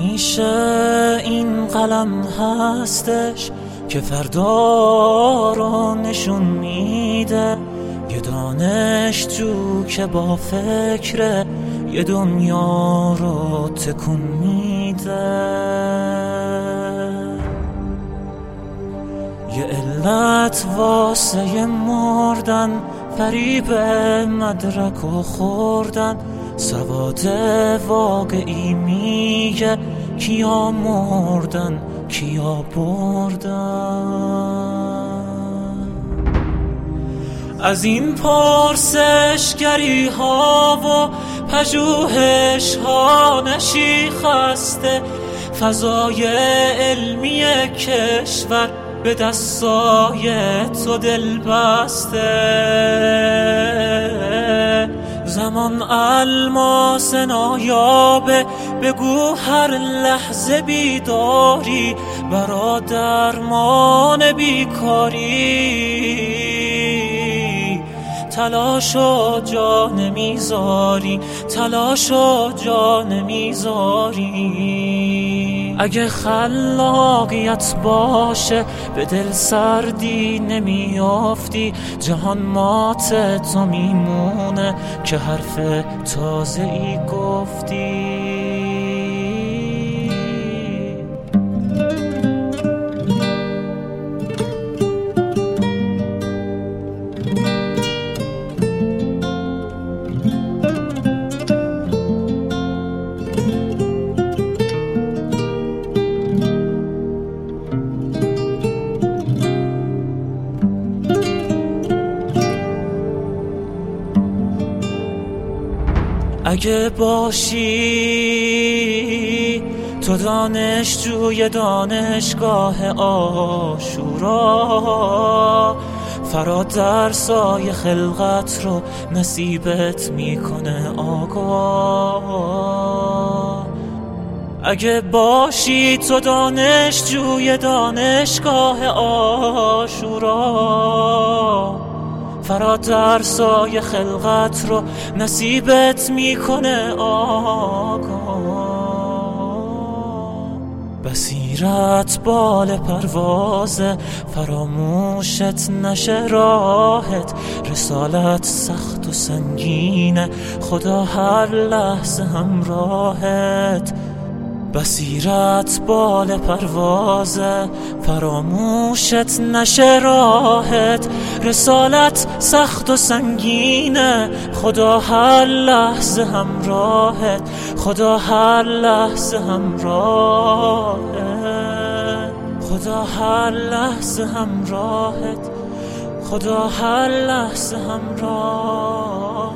همیشه این قلم هستش که فردا رو نشون میده، یه دانشجو که با فکر یه دنیا رو تکون میده. یه علت واسه مردن، فریب مدرک و خوردن، سواد واقعی میگه کیا مردن کیا بردن. از این پرسشگری ها و پژوهش ها نشیخسته، فضای علمی کشور به دستای تو دل بسته. زمان الماس نایابه، بگو هر لحظه بیداری برا درمان بیکاری. تلاشو جا نمیذاری، تلاشو جا نمیذاری. اگه خلاقیت باشه به دل سردی نمیافتی، جهان مات تو میمونه که حرف تازه ای گفتی. اگه باشی تو دانشجوی دانشگاه عاشورا، فرا درسای خلقت رو نصیبت میکنه آقا. اگه باشی تو دانشجوی دانشگاه عاشورا، فرا درسای خلقت رو نصیبت میکنه آقا. بصیرت بال پروازه، فراموشت نشه راحت. رسالت سخت و سنگینه، خدا هر لحظه همراهت. بصیرت بال پروازه، فراموشت نشه راحت. رسالت سخت و سنگینه، خدا هر لحظه همراهت. خدا هر لحظه همراهت. خدا هر لحظه همراهت. خدا هر لحظه همراهت.